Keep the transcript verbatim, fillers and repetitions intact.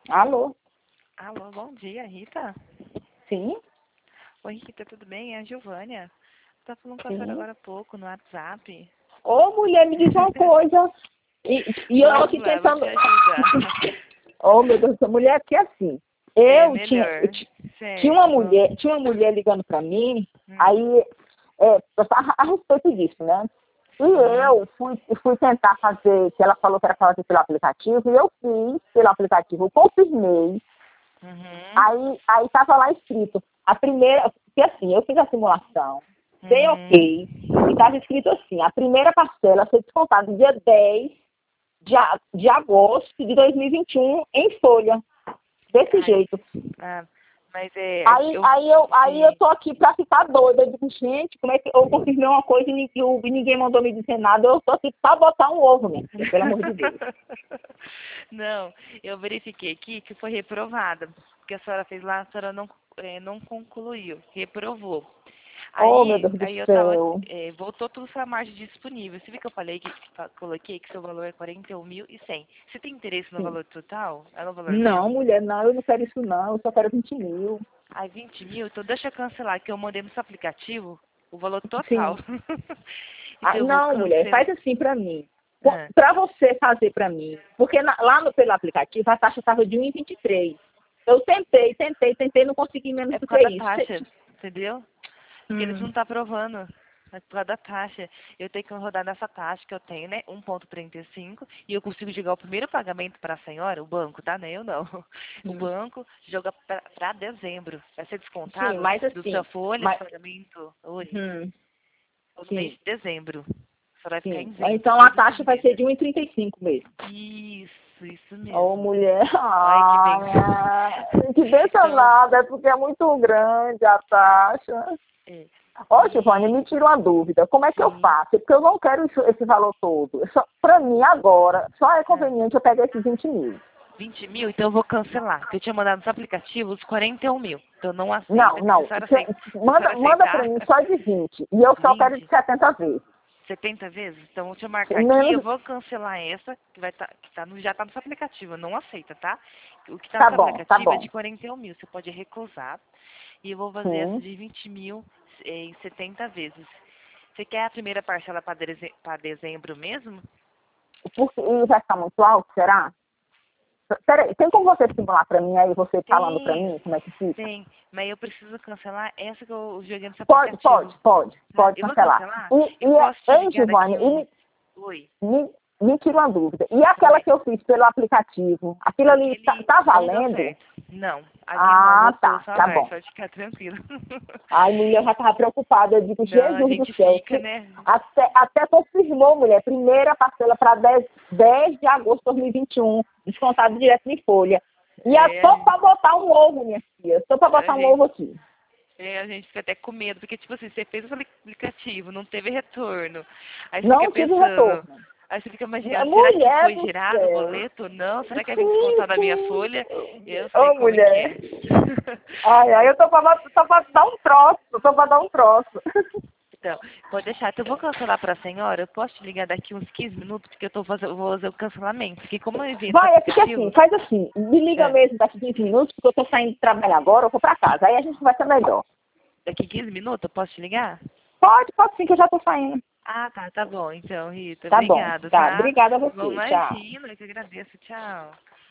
Alô? Alô, bom dia, Rita? Sim? Oi, Rita, tudo bem? É a Giovânia. Tá falando com a senhora Sim. agora há pouco no WhatsApp. Ô, mulher, me diz uma coisa. E, e eu Vamos aqui lá, vou pensando. te ajudar. Oh, meu Deus, essa mulher aqui é assim. É Eu tinha, eu melhor. ti- tinha uma Certo, vamos. mulher, tinha uma mulher ligando pra mim, Hum, aí, é, a, a respeito disso, né? E sim. eu fui, fui tentar fazer, que ela falou que era fazer pelo aplicativo, e eu fiz pelo aplicativo, eu confirmei, Uhum. aí, aí tava lá escrito, a primeira, porque assim, eu fiz a simulação, dei Uhum. ok, e estava escrito assim, a primeira parcela foi descontada no dia dez de, a- de agosto de dois mil e vinte e um em folha, desse Ai, jeito. ah, mas é, Aí, eu aí, eu, aí eu vi. tô aqui pra ficar doida. Eu digo, gente, como é que eu confirmei uma coisa e ninguém, e ninguém mandou me dizer nada? Eu tô aqui pra botar um ovo, minha filha, pelo amor de Deus. Não, eu verifiquei aqui que foi reprovada. Porque a senhora fez lá, a senhora não, eh, não concluiu, reprovou. Oh, meu Aí, Deus do aí eu tava, céu. eh, voltou tudo para a margem disponível. Você viu que eu falei que, que coloquei que seu valor é quarenta e um mil e cem. Você tem interesse no Sim. valor total? É no valor Não, mesmo? mulher, não, eu não quero isso não. Eu só quero vinte mil. Ai, vinte mil? Então deixa eu cancelar, que eu mandei no seu aplicativo o valor total. Sim. Então Ah, eu vou não, mulher, cancelar. faz assim pra mim. Co- Ah, Pra você fazer pra mim. Porque na- lá no, pelo aplicativo a taxa estava de um e vinte e três. Eu tentei, tentei, tentei, não consegui menos é do por causa que da isso. Cê- taxa, entendeu? Porque eles não Hum, estão aprovando. É por causa da taxa. Eu tenho que rodar nessa taxa que eu tenho, né? um vírgula trinta e cinco. E eu consigo jogar o primeiro pagamento para a senhora, o banco, tá? Nem eu não. O hum. banco joga para dezembro. Vai ser Sim, descontado mas do sua assim, folha de mas, pagamento hoje, hum, no mês sim, de dezembro. Só vai ficar sim. isento Então a todos taxa esses vai ser meses. de um e trinta e cinco mesmo. Isso, isso Ô, mesmo. mulher, Ai, que benção. ah, que benção Então, nada, é porque é muito grande a taxa. é, Ô, Giovanni, e me tira uma dúvida, como é que eu sim. faço? Porque eu não quero isso- esse valor todo. Para mim, agora, só é É. conveniente eu pegar esses vinte mil. vinte mil, então eu vou cancelar. Porque eu tinha mandado nos aplicativos quarenta e um mil. Então não Não, aceita. Se a não, senhora, acei- cê- se a manda, senhora manda para aceitar mim só de vinte. E eu só quero de vinte, setenta vezes. setenta vezes, então deixa eu marcar aqui. Eu Menos, vou cancelar essa, que, vai tá, que tá no, já está no seu aplicativo. Não aceita, tá? O que está no tá seu bom, tá aplicativo é de bom. quarenta e um mil. Você pode recusar. E eu vou fazer essa Sim. de vinte mil eh, em setenta vezes. Você quer a primeira parcela para dezembro mesmo? Porque, e vai ficar muito alto, será? Peraí, tem como você simular para mim aí, você falando para Tem, mim como é que fica? tem. Mas eu preciso cancelar essa que eu joguei nesse Pode, aplicativo. pode, pode, Tá? pode Eu vou cancelar. cancelar. E, Eu e posso te hein, ligar Giovanni, daqui e um. me, Oi. me, me tira uma dúvida. E aquela Oi. que eu fiz pelo aplicativo, aquilo ali tá, Aquele tá não deu valendo? certo. Não, aquele não Ah, voltou ao tá, tá salário, bom. pode ficar tranquilo. Ai, mulher, eu já estava preocupada. Eu digo, Não, a Jesus do gente céu. fica, Que, né? até, até confirmou, mulher, primeira parcela para dez, dez de agosto de dois mil e vinte e um, descontado direto de folha. E eu É, a tô gente, para botar um ovo, minha filha. Tô para a botar um gente, ovo aqui. é, a gente fica até com medo, porque tipo assim, você fez o aplicativo, não teve retorno. Aí você fica Não tive pensando, retorno. aí você fica imaginando, será que Mulher foi do girado o céu. boleto ou não? Será que vai vir Sim, descontar da minha sim. folha? Eu sei Ô, como é que é. mulher. Ai, ai, eu tô pra, tô pra dar um troço. Tô pra dar um troço. Então, pode deixar. Então, eu vou cancelar para a senhora. Eu posso te ligar daqui uns quinze minutos, porque eu tô fazendo, vou fazer o cancelamento. Porque como eu enviei esse Vai, é porque assim, aplicativo, faz assim. Me liga é, mesmo daqui quinze minutos, porque eu tô saindo de trabalho agora, eu vou pra casa. Aí a gente vai ser melhor. daqui quinze minutos, eu posso te ligar? Pode, pode sim, que eu já tô saindo. Ah, tá, tá bom. Então, Rita, Tá bom, obrigada, tá. tá? Obrigada a Bom, você. Tchau. imagina, eu que agradeço. Tchau.